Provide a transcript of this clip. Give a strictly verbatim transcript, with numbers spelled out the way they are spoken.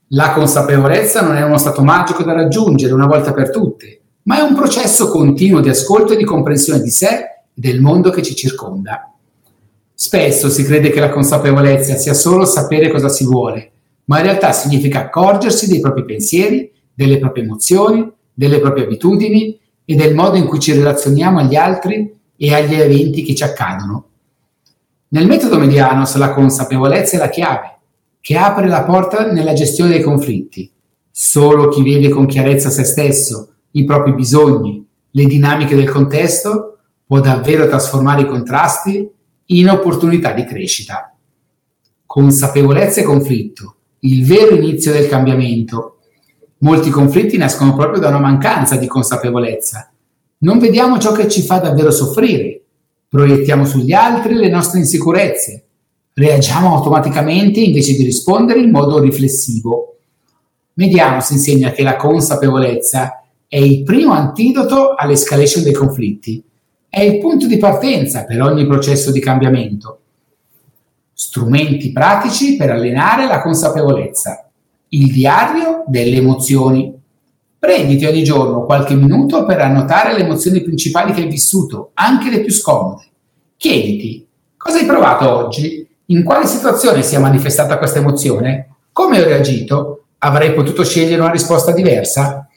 La consapevolezza non è uno stato magico da raggiungere una volta per tutte, ma è un processo continuo di ascolto e di comprensione di sé e del mondo che ci circonda. Spesso si crede che la consapevolezza sia solo sapere cosa si vuole, ma in realtà significa accorgersi dei propri pensieri, delle proprie emozioni, delle proprie abitudini e del modo in cui ci relazioniamo agli altri e agli eventi che ci accadono. Nel metodo Medianos la consapevolezza è la chiave, che apre la porta nella gestione dei conflitti. Solo chi vede con chiarezza se stesso, i propri bisogni, le dinamiche del contesto, può davvero trasformare i contrasti in opportunità di crescita. Consapevolezza e conflitto, il vero inizio del cambiamento. Molti conflitti nascono proprio da una mancanza di consapevolezza. Non vediamo ciò che ci fa davvero soffrire, proiettiamo sugli altri le nostre insicurezze, reagiamo automaticamente invece di rispondere in modo riflessivo. Medianos insegna che la consapevolezza è il primo antidoto all'escalation dei conflitti, è il punto di partenza per ogni processo di cambiamento. Strumenti pratici per allenare la consapevolezza. Il diario delle emozioni. Prenditi ogni giorno qualche minuto per annotare le emozioni principali che hai vissuto, anche le più scomode. Chiediti, cosa hai provato oggi? In quale situazione si è manifestata questa emozione? Come ho reagito? Avrei potuto scegliere una risposta diversa?